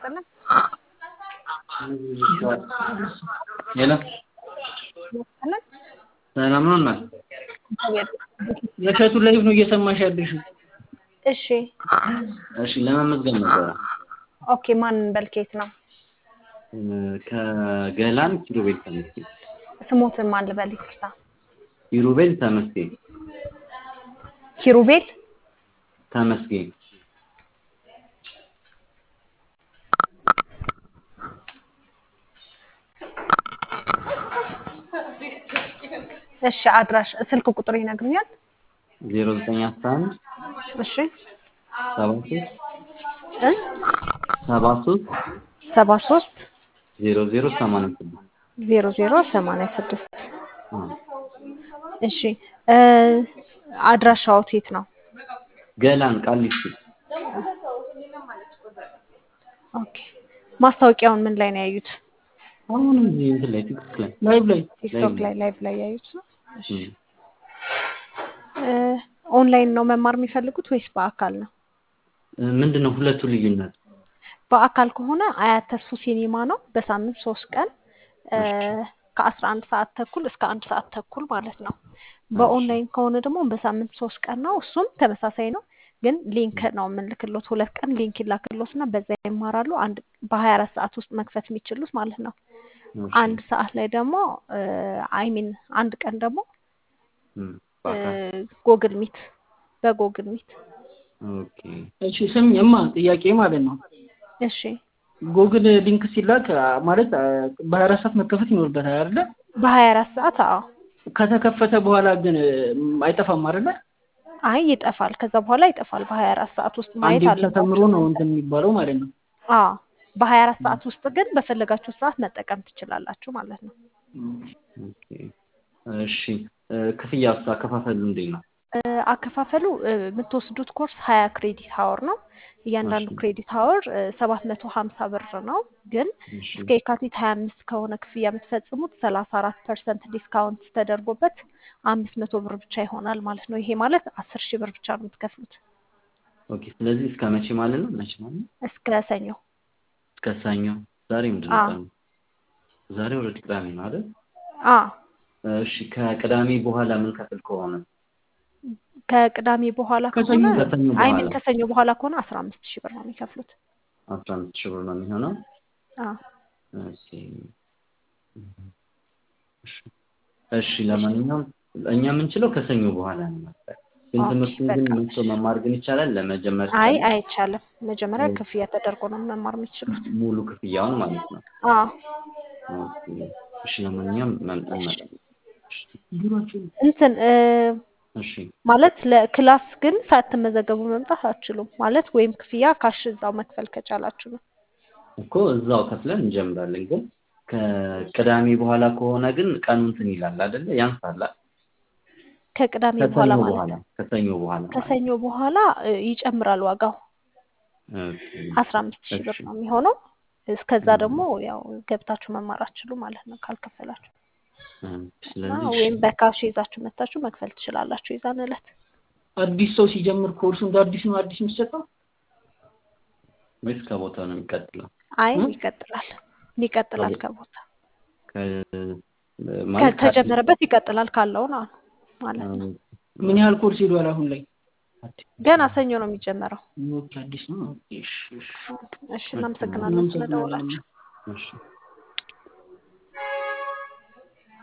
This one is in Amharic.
ይስጥልን። ሄሎ ይስጥልን። ሰላም ነው እናት? የሸቱ ላይቭ ነው እየሰማሽ ያለሽው? እሺ እሺ ለመመዝገብ ነበር። ኦኬ ማን በልኬት ነው? ከገላን ኪሩቤል ተመስገን። ስሞትን ማን ልበል ይቅርታ? ኪሩቤል ተመስገን። ኪሩቤል ተመስገን። እሺ አድራሽ ስልክ ቁጥር ይነግሩኛል? 0911 እሺ 73 73 0086 0086 እሺ አድራሻው የት ነው? ገላን ቃሊቲ። ኦኬ ማስታወቂያውን ምን ላይ ነው ያዩት? አሁን እዚህ እንትን ላይ ቲክቶክ ላይ ላይቭ ላይ ያዩት ነው። እሺ ኦንላይን ነው መማር የሚፈልጉት ወይስ በአካል ነው? ምንድነው ሁለቱ ልዩነት? በአካል ከሆነ አያት ተስፉ ሲኒማ ነው በሳምንት 3 ቀን ከ11 ሰዓት ተኩል እስከ 1 ሰዓት ተኩል ማለት ነው። በኦንላይን ከሆነ ደግሞ በሳምንት 3 ቀን ነው እሱም ተመሳሳይ ነው ግን ሊንክ ነው የምንልክሎት 2 ቀን ሊንክ ይላክሎትና በዛ ይማራሉ አንድ በ24 ሰዓት ውስጥ መክፈት የሚችሉት ማለት ነው። አንድ ሰዓት ላይ ደግሞ አንድ ቀን ደግሞ ጎግል ሚት በጎግል ሚት ኦኬ እሺ ስምኝማ ጥያቄ ማለት ነው። እሺ ጎግል ሊንክ ሲላክ ማለት በ24 ሰዓት መከፈት ይኖርበታል አይደለ? በ24 ሰዓት አዎ። ከተከፈተ በኋላ ግን አይጠፋም አይደለ? አይ ይጠፋል ከዛ በኋላ ይጠፋል በ24 ሰዓት ውስጥ ማየት አለበት። ተምሮ ነው እንትን የሚባለው ማለት ነው። አዎ በ24 ሰዓት ውስጥ ግን በፈለጋችሁ ሰዓት መጠቀም ትችላላችሁ ማለት ነው። ኦኬ እሺ ክፍያው አከፋፈሉ እንዴት ነው? አከፋፈሉ የምትወስዱት ኮርስ 20 ክሬዲት አወር ነው። እያንዳንዱ ክሬዲት አወር 750 ብር ነው ግን እስከ የካቲት 25 ከሆነ ክፍያ የምትፈጽሙት 34% ዲስካውንት ተደርጎበት 500 ብር ብቻ ይሆናል ማለት ነው። ይሄ ማለት 10000 ብር ብቻ ነው የምትከፍሉት። ኦኬ ስለዚህ እስከ መቼ ማለት ነው? እስከ ሰኞ። እስከ ሰኞ። ዛሬ ምንድነው ቀኑ? ዛሬ ወደ ቅዳሜ ነው አይደል? እሺ ከቅዳሜ በኋላ ምን ከፍል ከሆነ? ከቅዳሜ በኋላ ከሆነ ከሰኞ በኋላ ከሆነ 15000 ብር ነው የሚከፍሉት። 15000 ብር ነው የሚሆነው? እሺ እሺ ለማንኛውም እኛ የምንችለው ከሰኞ በኋላ ነው ማለት ግን ትምህርቱን ግን ምንጭ መማር ግን ይቻላል ለመጀመር? አይቻልም። መጀመሪያ ክፍያ ተደርጎ ነው መማር የሚችሉት ሙሉ ክፍያውን ማለት ነው። ኦኬ እሺ ለማንኛውም እንትን እሺ ማለት ለክላስ ግን ሳትመዘገቡ መምጣት አትችሉም ማለት ወይም ክፍያ ካሽ እዛው መክፈል ከቻላችሁ ነው እኮ እዛው ከፍለን እንጀምራለን ግን ከቅዳሜ በኋላ ከሆነ ግን ቀኑ እንትን ይላል አይደለ? ያንሳል። ከቅዳሜ በኋላ ማለት ከሰኞ በኋላ ይጨምራል ዋጋው 15000 ብር ነው የሚሆነው። እስከዛ ደግሞ ያው ገብታችሁ መማር አትችሉ ማለት ነው ካልከፈላችሁ። ስለዚህ ወይም በካሽ ይዛችሁ መታችሁ መክፈል ትችላላችሁ የዛን ዕለት። አዲስ ሰው ሲጀምር ኮርሱ እንደ አዲስ የሚሰጠው ወይስ ከቦታ ነው የሚቀጥለው? አይ ይቀጥላል ከቦታ ማለት ከተጀመረበት ይቀጥላል ካለው ነው ማለት ነው። ምን ያህል ኮርስ ይሏል አሁን ላይ? ገና ሰኞ ነው የሚጀመረው። አዲስ ነው። እሺ እናመሰግናለን ስለደወላችሁ። እሺ